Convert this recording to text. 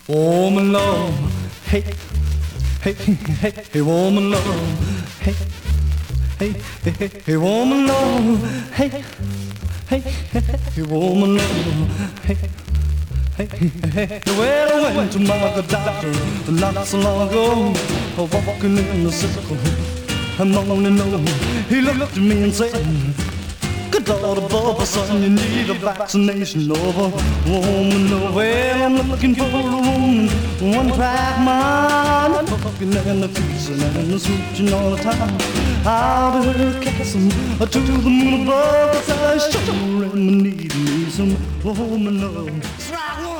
Woman love, hey, hey, hey, hey, woman love, hey, hey, hey, hey, hey, woman love, hey, hey, hey, hey, woman love, hey, hey, hey, hey. Well, I went to my good doctor not so long ago, walking in the circle, I'm only know. He looked at me and said, good daughter, Bubba, son, you need a vaccination of a woman. Well, I'm looking for a woman, one track mind, fucking and the kissing and the smooching all the time. I'll be her kissing to the moon above, 'cause I sure am needing me some woman love. That's right,